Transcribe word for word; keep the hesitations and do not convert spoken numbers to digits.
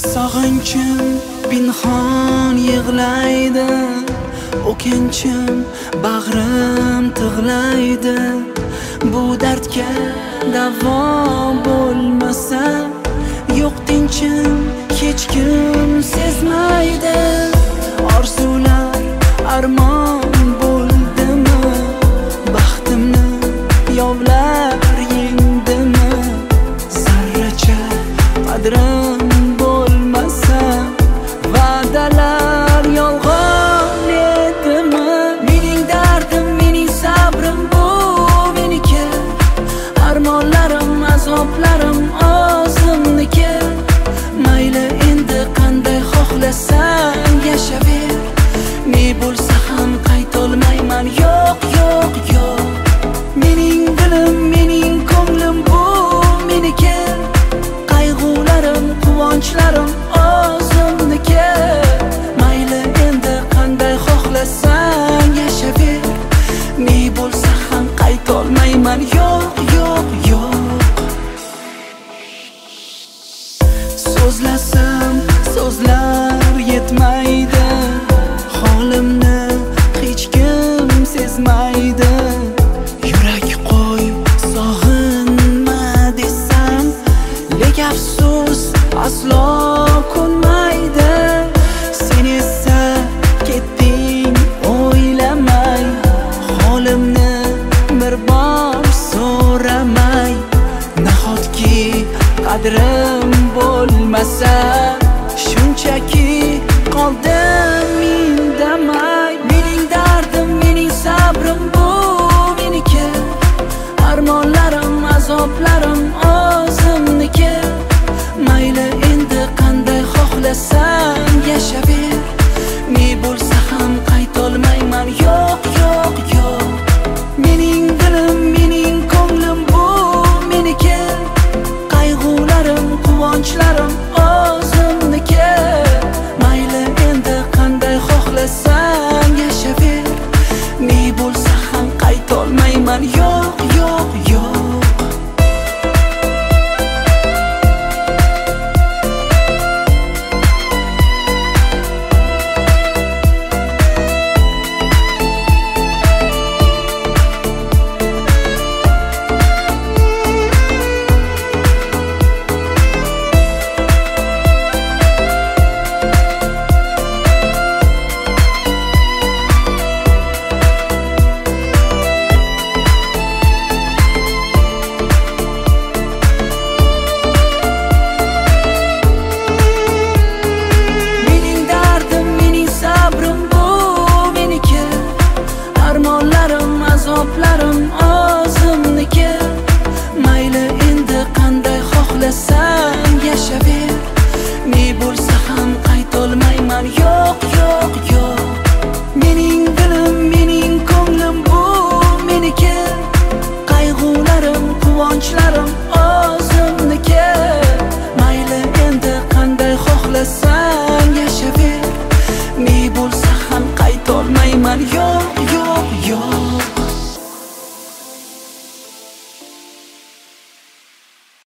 Sog'inchim pinhon yig'laydi, o'kinchim bag'rim tig'laydi. Bu dardga davo bo'lmasa, yo'q tinchim hech kim sezmaydi. Orzular armon bo'ldimi, baxtimni yovlar yengdimi? Zarracha qadrim bo'lmasa, va'dalar yolg'on edimi? Mening dardim, mening sabrim bu meniki, armonlarim, azoblarim o'zimniki. Mayli endi qanday xohlasang yashaver, ne bo'lsa ham qaytolmayman. Yo'q, yo'q, yo'q. Mening dilim, mening ko'nglim bu meniki, qayg'ularim, quvonchlarim o'zimniki. Mayli endi qanday xohlasang yashaver, ne bo'lsa ham qaytolmayman. Yo'q, yo'q, yo'q. So'zlasam so'zlar yetmaydi, holimni hech kim sezmaydi. Yurak qo'y sog'inma desam, lek afsus aslo ko'nmaydi. Sen esa ketding o'ylamay, holimni bir bor so'ramay. Nahotki qadrim bo'lmasa, shunchaki qoldim indamay. Mening dardim, mening sabrim bu meniki, armonlarim, azoblarim o'zimniki. Mayli endi qanday xohlasang yashaver, ne bo'lsa